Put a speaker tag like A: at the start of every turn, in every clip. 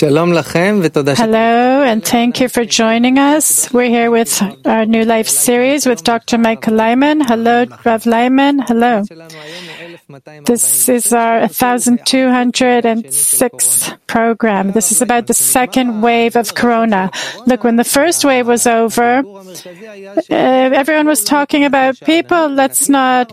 A: Hello, and thank you for joining us. We're here with our New Life series with Dr. Michael Lyman. Hello, Rav Lyman. Hello. This is our 1206th program. This is about the second wave of Corona. Look, when the first wave was over, everyone was talking about people. Let's start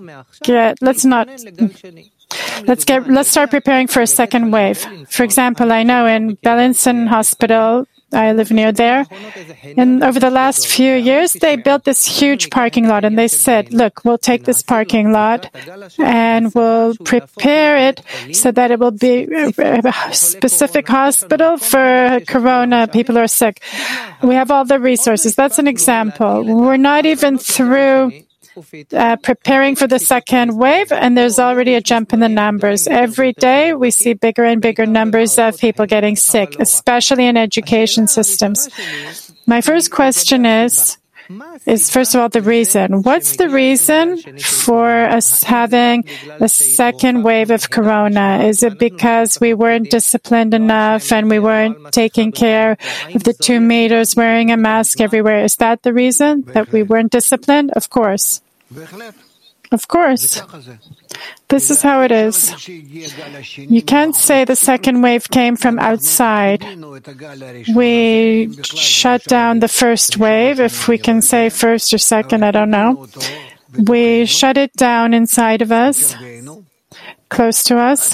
A: preparing for a second wave. For example, I know in Bellinson Hospital, I live near there, and over the last few years, they built this huge parking lot, and they said, look, we'll take this parking lot and we'll prepare it so that it will be a specific hospital for Corona, people who are sick. We have all the resources. That's an example. We're not even through preparing for the second wave, and there's already a jump in the numbers. Every day we see bigger and bigger numbers of people getting sick, especially in education systems. My first question is first of all the reason. What's the reason for us having a second wave of Corona? Is it because we weren't disciplined enough and we weren't taking care of the 2 meters, wearing a mask everywhere? Is that the reason, that we weren't disciplined? Of course. Of course. This is how it is. You can't say the second wave came from outside. We shut down the first wave, if we can say first or second, I don't know. We shut it down inside of us, close to us,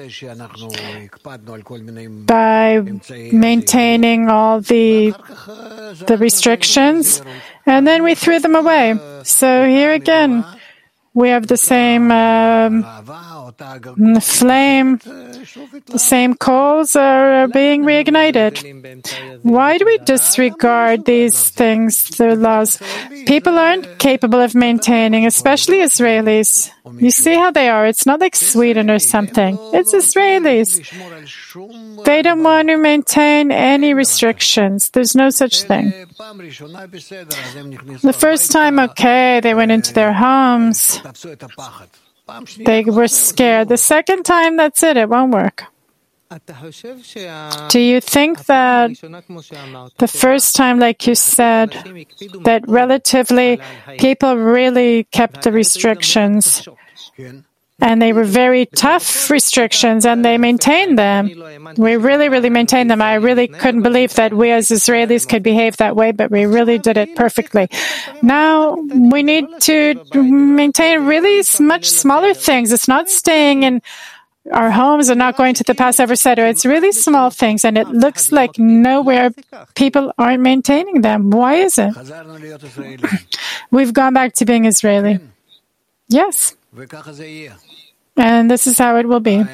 A: by maintaining all the restrictions, and then we threw them away. So here again, we have the same flame, the same coals are being reignited. Why do we disregard these things, the laws? People aren't capable of maintaining, especially Israelis. You see how they are. It's not like Sweden or something. It's Israelis. They don't want to maintain any restrictions. There's no such thing. The first time, okay, they went into their homes. They were scared. The second time, that's it. It won't work. Do you think that the first time, like you said, that relatively people really kept the restrictions, and they were very tough restrictions, and they maintained them? We really, really maintained them. I really couldn't believe that we as Israelis could behave that way, but we really did it perfectly. Now, we need to maintain really much smaller things. It's not staying in our homes and not going to the Passover Seder. It's really small things, and it looks like nowhere people aren't maintaining them. Why is it? We've gone back to being Israeli. Yes. And this is how it will be.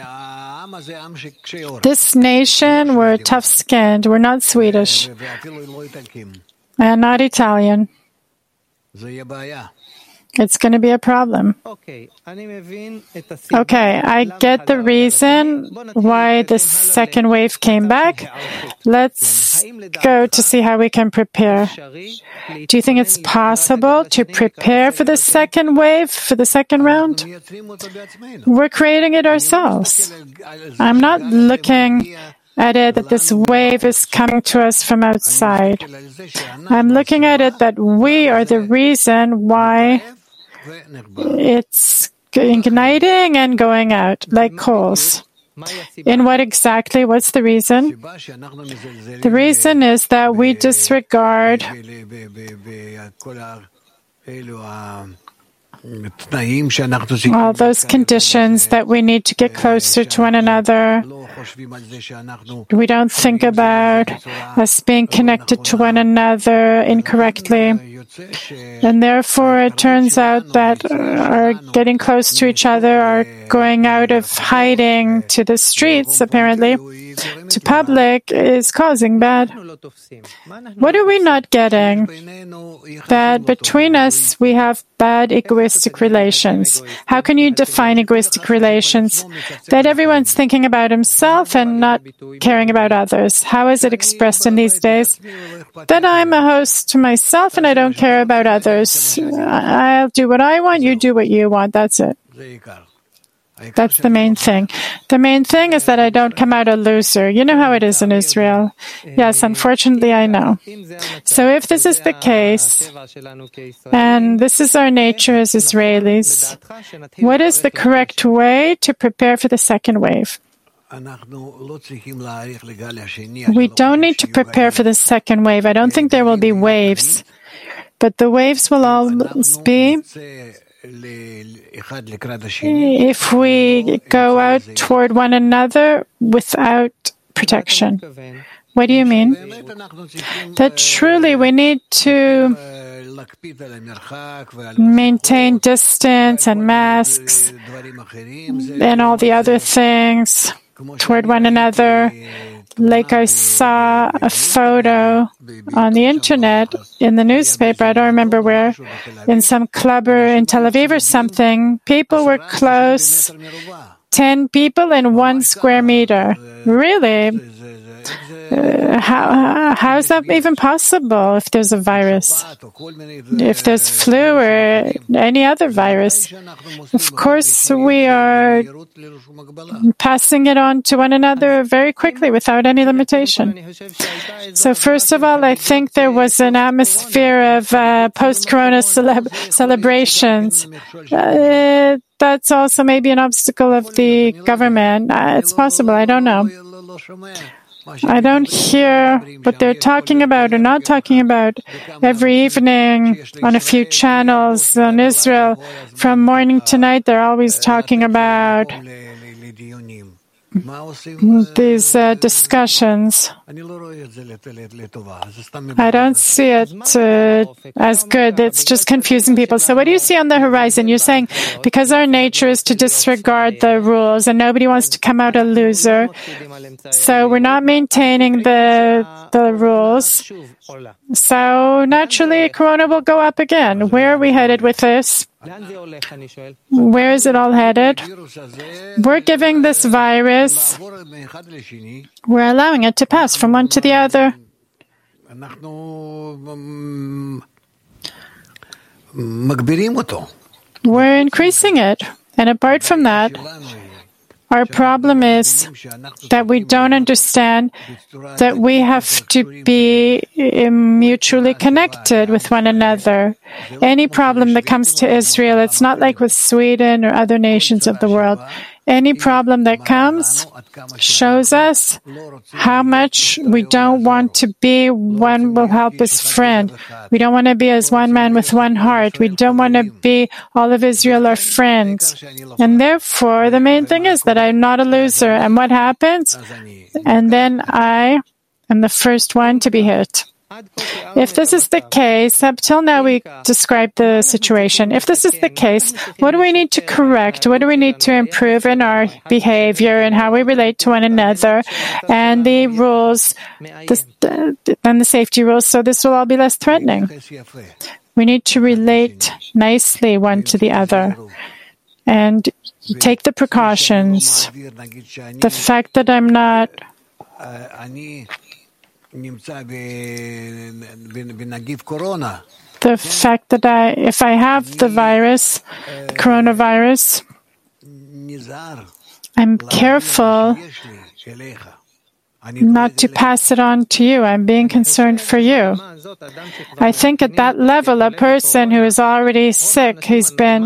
A: This nation, we're tough-skinned. We're not Swedish. And not Italian. It's going to be a problem. Okay, I get the reason why the second wave came back. Let's go to see how we can prepare. Do you think it's possible to prepare for the second wave, for the second round? We're creating it ourselves. I'm not looking at it that this wave is coming to us from outside. I'm looking at it that we are the reason why it's igniting and going out like coals. In what exactly? What's the reason? The reason is that we disregard all those conditions that we need to get closer to one another. We don't think about us being connected to one another incorrectly. And therefore, it turns out that our getting close to each other, our going out of hiding to the streets, apparently, to public, is causing bad. What are we not getting? That between us, we have bad egoistic relations. How can you define egoistic relations? That everyone's thinking about himself and not caring about others. How is it expressed in these days? That I'm a host to myself and I don't care about others. I'll do what I want, you do what you want. That's it. That's the main thing. The main thing is that I don't come out a loser. You know how it is in Israel. Yes, unfortunately, I know. So if this is the case, and this is our nature as Israelis, what is the correct way to prepare for the second wave? We don't need to prepare for the second wave. I don't think there will be waves, but the waves will always be if we go out toward one another without protection. What do you mean? That truly we need to maintain distance and masks and all the other things toward one another. Like I saw a photo on the internet, in the newspaper, I don't remember where, in some club or in Tel Aviv or something, people were close, 10 people in 1 square meter. Really? How is that even possible if there's a virus? If there's flu or any other virus? Of course, we are passing it on to one another very quickly without any limitation. So first of all, I think there was an atmosphere of post-corona celebrations. That's also maybe an obstacle of the government. It's possible. I don't know. I don't hear what they're talking about or not talking about every evening on a few channels in Israel. From morning to night, they're always talking about these discussions. I don't see it as good. It's just confusing people. So what do you see on the horizon? You're saying because our nature is to disregard the rules and nobody wants to come out a loser, so we're not maintaining the rules. So naturally, Corona will go up again. Where are we headed with this? Where is it all headed? We're giving this virus, we're allowing it to pass from one to the other. We're increasing it. And apart from that, our problem is that we don't understand that we have to be mutually connected with one another. Any problem that comes to Israel, it's not like with Sweden or other nations of the world. Any problem that comes shows us how much we don't want to be one will help his friend. We don't want to be as one man with one heart. We don't want to be all of Israel our friends. And therefore, the main thing is that I'm not a loser. And what happens? And then I am the first one to be hit. If this is the case, up till now we described the situation. If this is the case, what do we need to correct? What do we need to improve in our behavior and how we relate to one another and the rules and the safety rules so this will all be less threatening? We need to relate nicely one to the other and take the precautions. The fact that I'm not the fact that if I have the virus, the coronavirus, I'm careful not to pass it on to you. I'm being concerned for you. I think at that level, a person who is already sick, they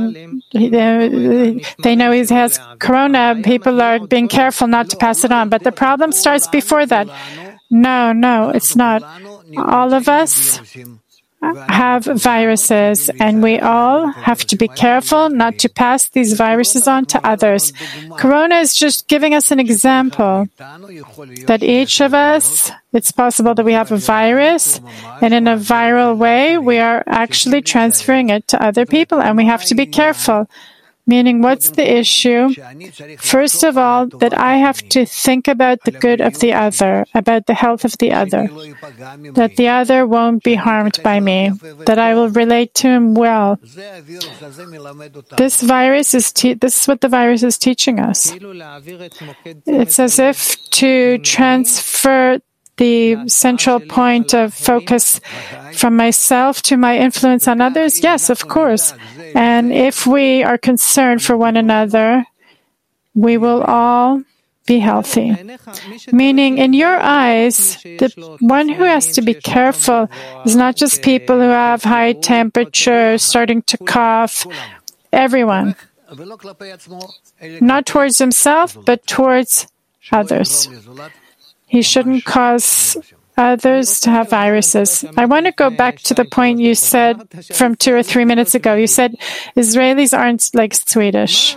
A: know he has corona, people are being careful not to pass it on. But the problem starts before that. No, it's not. All of us have viruses, and we all have to be careful not to pass these viruses on to others. Corona is just giving us an example that each of us, it's possible that we have a virus, and in a viral way, we are actually transferring it to other people, and we have to be careful. Meaning, what's the issue? First of all, that I have to think about the good of the other, about the health of the other, that the other won't be harmed by me, that I will relate to him well. This is what the virus is teaching us. It's as if to transfer the central point of focus from myself to my influence on others? Yes, of course. And if we are concerned for one another, we will all be healthy. Meaning, in your eyes, the one who has to be careful is not just people who have high temperature, starting to cough, everyone. Not towards himself, but towards others. He shouldn't cause others to have viruses. I want to go back to the point you said from 2 or 3 minutes ago. You said Israelis aren't like Swedish.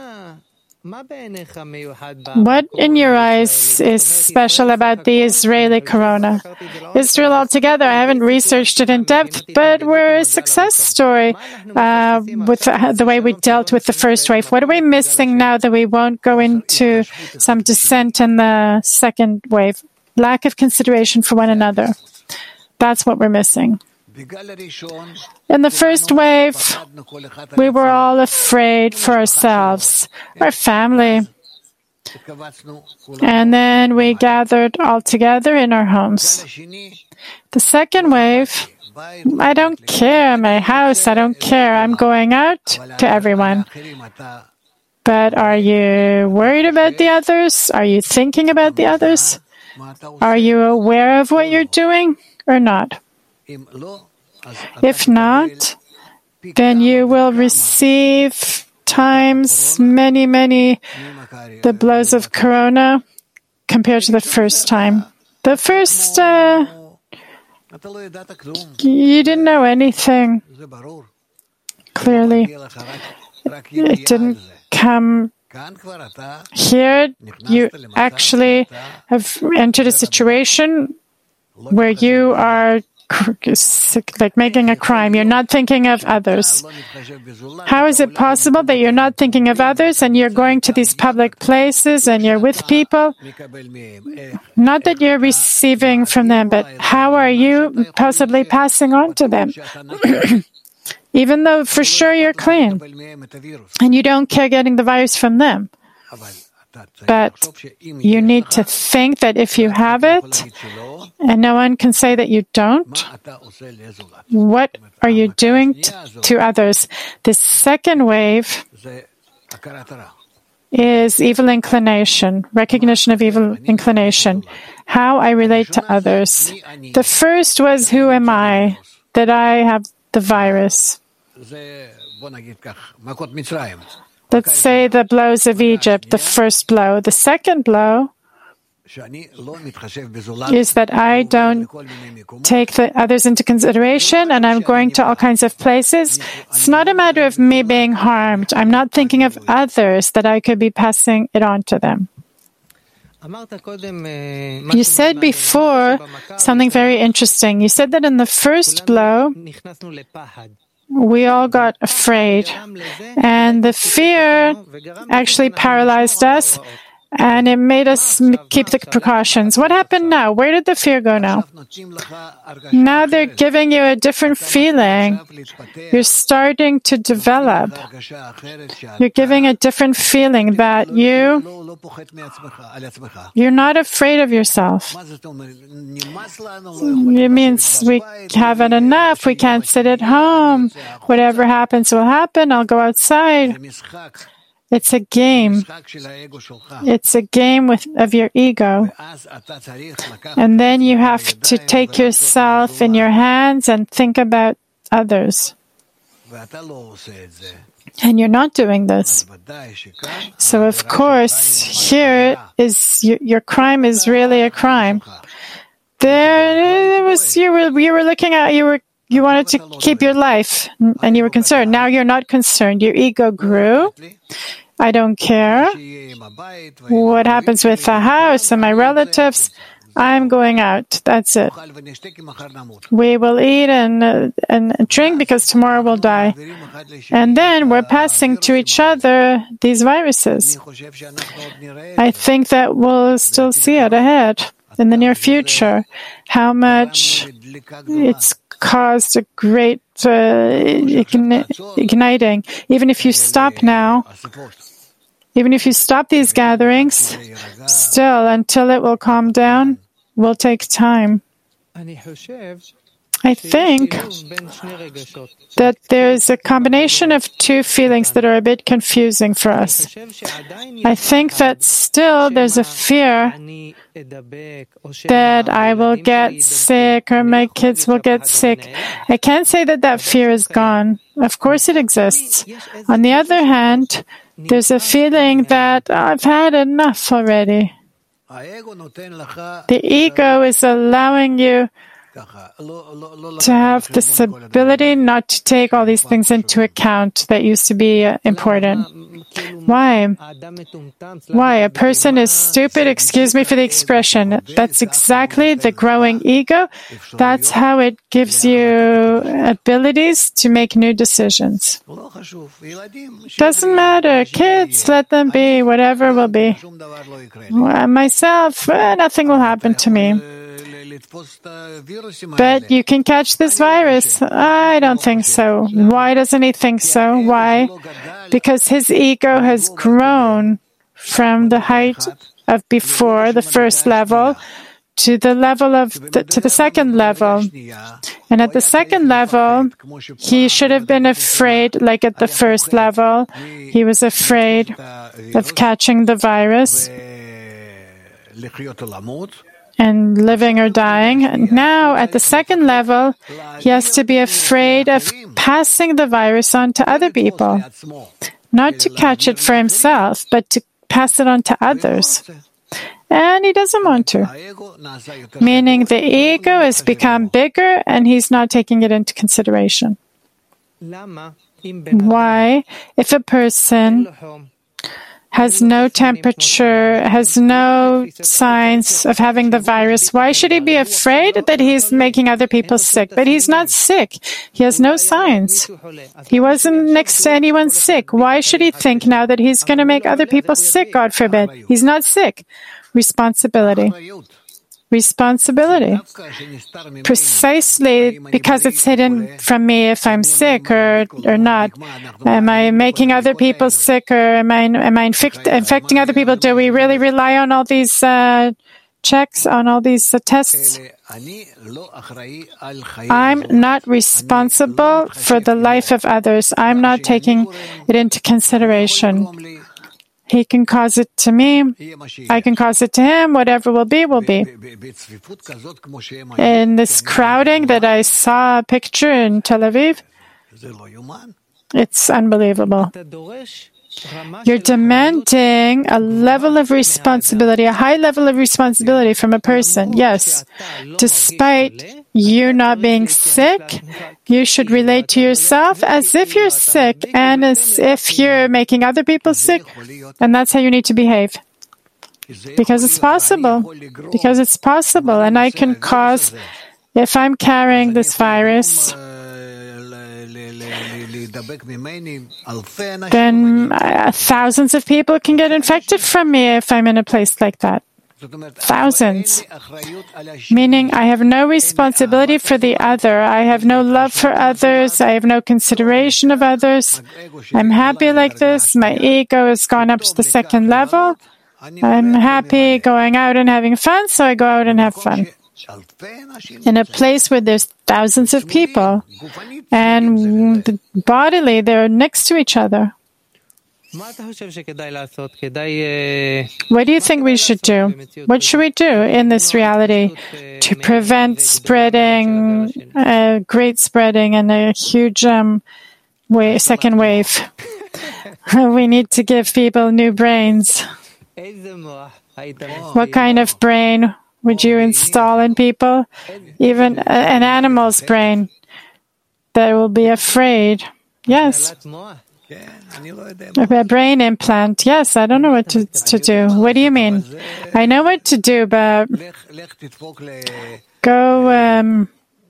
A: What in your eyes is special about the Israeli corona? Israel altogether, I haven't researched it in depth, but we're a success story with the way we dealt with the first wave. What are we missing now that we won't go into some descent in the second wave? Lack of consideration for one another. That's what we're missing. In the first wave, we were all afraid for ourselves, our family. And then we gathered all together in our homes. The second wave, I don't care, my house, I don't care. I'm going out to everyone. But are you worried about the others? Are you thinking about the others? Are you aware of what you're doing or not? If not, then you will receive times many, the blows of corona compared to the first time. The first, you didn't know anything. Clearly, it didn't come here. You actually have entered a situation where you are like making a crime. You're not thinking of others. How is it possible that you're not thinking of others and you're going to these public places and you're with people? Not that you're receiving from them, but how are you possibly passing on to them? Even though for sure you're clean and you don't care getting the virus from them. But you need to think that if you have it, and no one can say that you don't, what are you doing to others? The second wave is evil inclination, recognition of evil inclination, how I relate to others. The first was, who am I that I have the virus? Let's say the blows of Egypt, the first blow. The second blow is that I don't take the others into consideration and I'm going to all kinds of places. It's not a matter of me being harmed. I'm not thinking of others that I could be passing it on to them. You said before something very interesting. You said that in the first blow, we all got afraid, and the fear actually paralyzed us, and it made us keep the precautions. What happened now? Where did the fear go now? Now they're giving you a different feeling. You're starting to develop. You're giving a different feeling that you're not afraid of yourself. It means we haven't enough. We can't sit at home. Whatever happens will happen. I'll go outside. It's a game. It's a game of your ego. And then you have to take yourself in your hands and think about others. And you're not doing this. So of course, here is your crime is really a crime. There it was you were looking at you wanted to keep your life and you were concerned. Now you're not concerned. Your ego grew. I don't care what happens with the house and my relatives. I'm going out. That's it. We will eat and drink because tomorrow we'll die. And then we're passing to each other these viruses. I think that we'll still see it ahead in the near future, how much it's caused a great igniting. Even if you stop now, even if you stop these gatherings, still, until it will calm down, will take time. I think that there's a combination of two feelings that are a bit confusing for us. I think that still there's a fear that I will get sick or my kids will get sick. I can't say that that fear is gone. Of course it exists. On the other hand, there's a feeling that I've had enough already. The ego is allowing you to have this ability not to take all these things into account that used to be important. Why? Why? A person is stupid, excuse me for the expression. That's exactly the growing ego. That's how it gives you abilities to make new decisions. Doesn't matter. Kids, let them be, whatever will be. Myself, nothing will happen to me. But you can catch this virus. I don't think so. Why doesn't he think so? Why? Because his ego has grown from the height of before the first level to the level of to the second level. And at the second level, he should have been afraid, like at the first level. He was afraid of catching the virus and living or dying. And now, at the second level, he has to be afraid of passing the virus on to other people. Not to catch it for himself, but to pass it on to others. And he doesn't want to. Meaning the ego has become bigger and he's not taking it into consideration. Why? If a person has no temperature, has no signs of having the virus, why should he be afraid that he's making other people sick? But he's not sick. He has no signs. He wasn't next to anyone sick. Why should he think now that he's going to make other people sick? God forbid. He's not sick. Responsibility. Responsibility. Precisely because it's hidden from me if I'm sick or not. Am I making other people sick or am I infecting other people? Do we really rely on all these checks, on all these tests? I'm not responsible for the life of others. I'm not taking it into consideration. He can cause it to me. I can cause it to him. Whatever will be, will be. In this crowding that I saw a picture in Tel Aviv, it's unbelievable. You're demanding a level of responsibility, a high level of responsibility from a person. Yes, despite you not being sick, you should relate to yourself as if you're sick and as if you're making other people sick. And that's how you need to behave. Because it's possible. Because it's possible. And I can cause, if I'm carrying this virus, then thousands of people can get infected from me if I'm in a place like that. Thousands. Meaning I have no responsibility for the other. I have no love for others. I have no consideration of others. I'm happy like this. My ego has gone up to the second level. I'm happy going out and having fun, so I go out and have fun. In a place where there's thousands of people and bodily they're next to each other. What do you think we should do? What should we do in this reality to prevent spreading, great spreading and a huge second wave? We need to give people new brains. What kind of brain would you install in people? Even an animal's brain that will be afraid. Yes. A brain implant. Yes, I don't know what to do. What do you mean? I know what to do, but go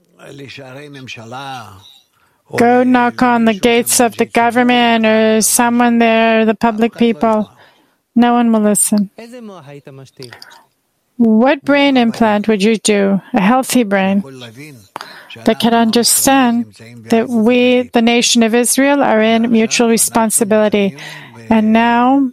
A: knock on the gates of the government or someone there, the public people. No one will listen. What brain implant would you do? A healthy brain that can understand that we, the nation of Israel, are in mutual responsibility. And now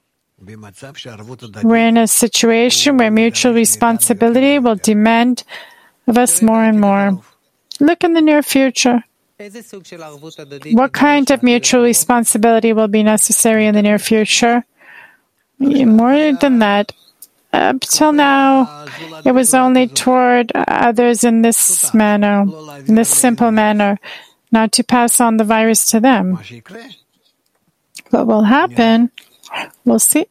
A: we're in a situation where mutual responsibility will demand of us more and more. Look in the near future. What kind of mutual responsibility will be necessary in the near future? More than that, up till now, it was only toward others in this manner, in this simple manner, not to pass on the virus to them. What will happen? We'll see.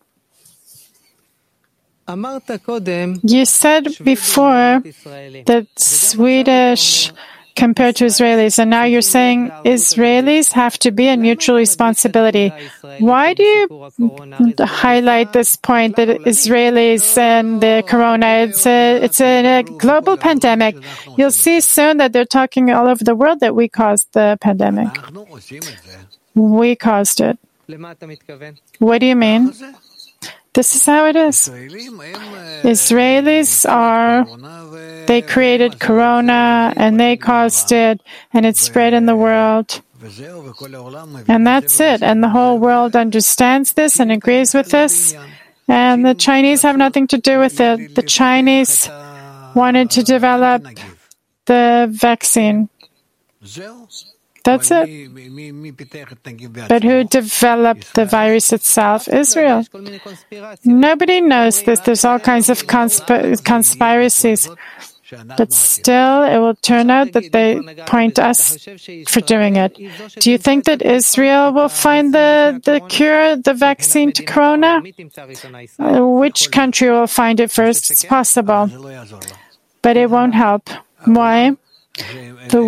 A: You said before that Swedish compared to Israelis, and now you're saying Israelis have to be in mutual responsibility. Why do you highlight this point that Israelis and the corona, it's a global pandemic? You'll see soon that they're talking all over the world that we caused the pandemic. We caused it. What do you mean? This is how it is. Israelis they created corona and they caused it and it spread in the world. And that's it. And the whole world understands this and agrees with this. And the Chinese have nothing to do with it. The Chinese wanted to develop the vaccine. That's it. But who developed the virus itself? Israel. Nobody knows this. There's all kinds of conspiracies. But still, it will turn out that they point us for doing it. Do you think that Israel will find the cure, the vaccine to corona? Which country will find it first? It's possible. But it won't help. Why? The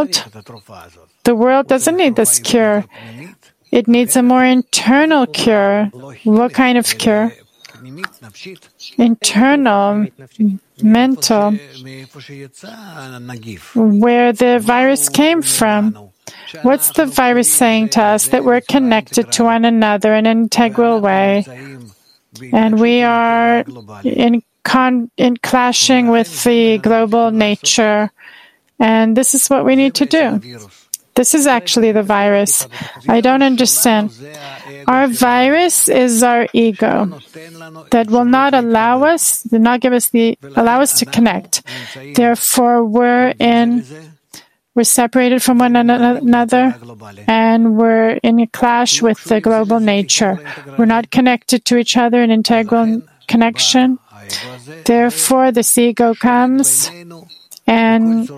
A: world doesn't need this cure. It needs a more internal cure. What kind of cure? Internal, mental, where the virus came from. What's the virus saying to us? That we're connected to one another in an integral way. And we are in clashing with the global nature. And this is what we need to do. This is actually the virus. I don't understand. Our virus is our ego that will not allow us to connect. Therefore, we're separated from one another and we're in a clash with the global nature. We're not connected to each other in integral connection. Therefore, this ego comes and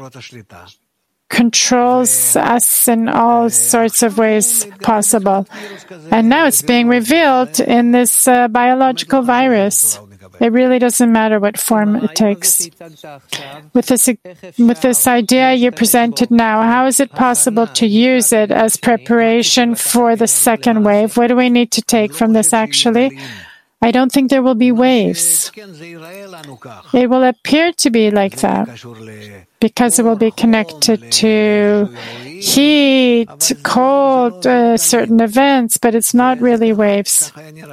A: controls us in all sorts of ways possible. And now it's being revealed in this biological virus. It really doesn't matter what form it takes. With this idea you presented now, how is it possible to use it as preparation for the second wave? What do we need to take from this actually? I don't think there will be waves. It will appear to be like that because it will be connected to heat, cold, certain events, but it's not really waves.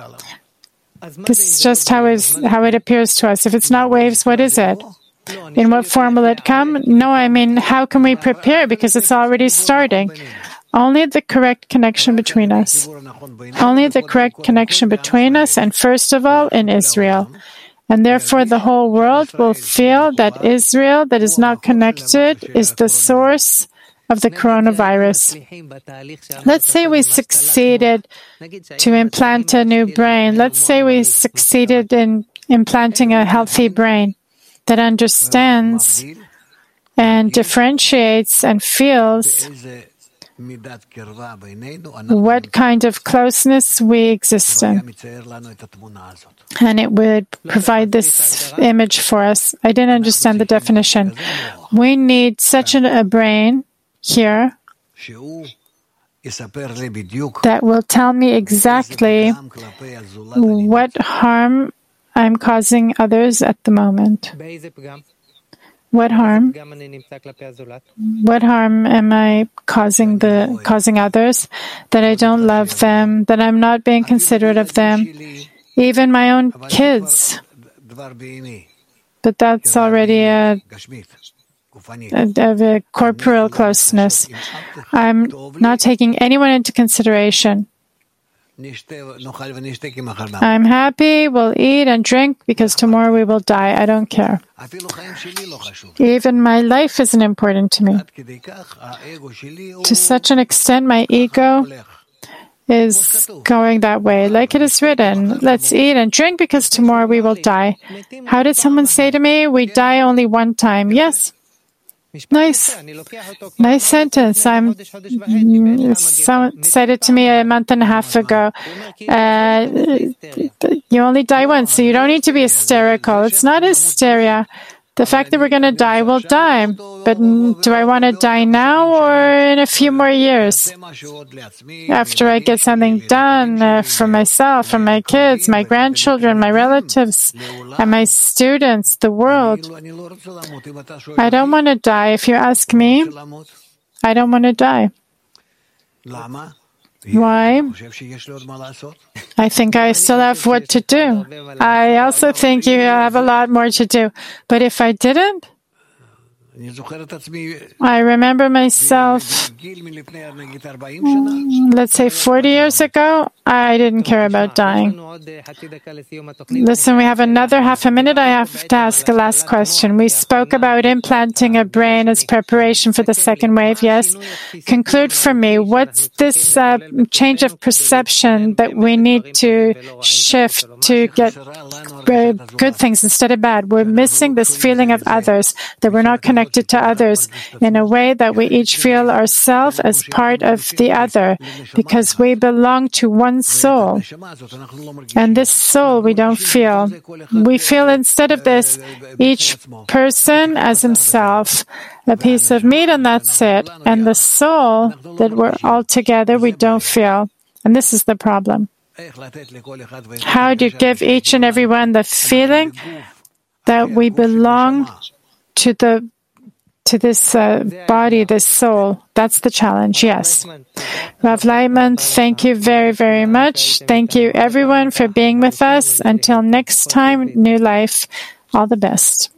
A: This is just how it appears to us. If it's not waves, what is it? In what form will it come? No, I mean, how can we prepare? Because it's already starting. Only the correct connection between us. Only the correct connection between us, and first of all, in Israel. And therefore, the whole world will feel that Israel, that is not connected, is the source of the coronavirus. Let's say we succeeded to implant a new brain. Let's say we succeeded in implanting a healthy brain that understands and differentiates and feels what kind of closeness we exist in. And it would provide this image for us. I didn't understand the definition. We need such a brain here that will tell me exactly what harm I'm causing others at the moment. What harm? What harm am I causing others? That I don't love them, that I'm not being considerate of them, even my own kids. But that's already a corporeal closeness. I'm not taking anyone into consideration. I'm happy, we'll eat and drink because tomorrow we will die. I don't care. Even my life isn't important to me. To such an extent, my ego is going that way. Like it is written, let's eat and drink because tomorrow we will die. How did someone say to me, we die only one time? Yes. Nice sentence. Someone said it to me a month and a half ago. You only die once, so you don't need to be hysterical. It's not hysteria. The fact that we're going to die, we'll die. But do I want to die now or in a few more years? After I get something done for myself, for my kids, my grandchildren, my relatives, and my students, the world. I don't want to die. If you ask me, I don't want to die. Why? I think I still have what to do. I also think you have a lot more to do. But if I didn't, I remember myself, let's say 40 years ago, I didn't care about dying. Listen, we have another half a minute. I have to ask a last question. We spoke about implanting a brain as preparation for the second wave, yes? Conclude for me, what's this change of perception that we need to shift to get good things instead of bad? We're missing this feeling of others, that we're not connected to others in a way that we each feel ourselves as part of the other because we belong to one soul. And this soul we don't feel. We feel instead of this, each person as himself, a piece of meat and that's it. And the soul that we're all together, we don't feel. And this is the problem. How do you give each and every one the feeling that we belong to this body, this soul? That's the challenge, yes. Rav Leitman, thank you very, very much. Thank you, everyone, for being with us. Until next time, New Life, all the best.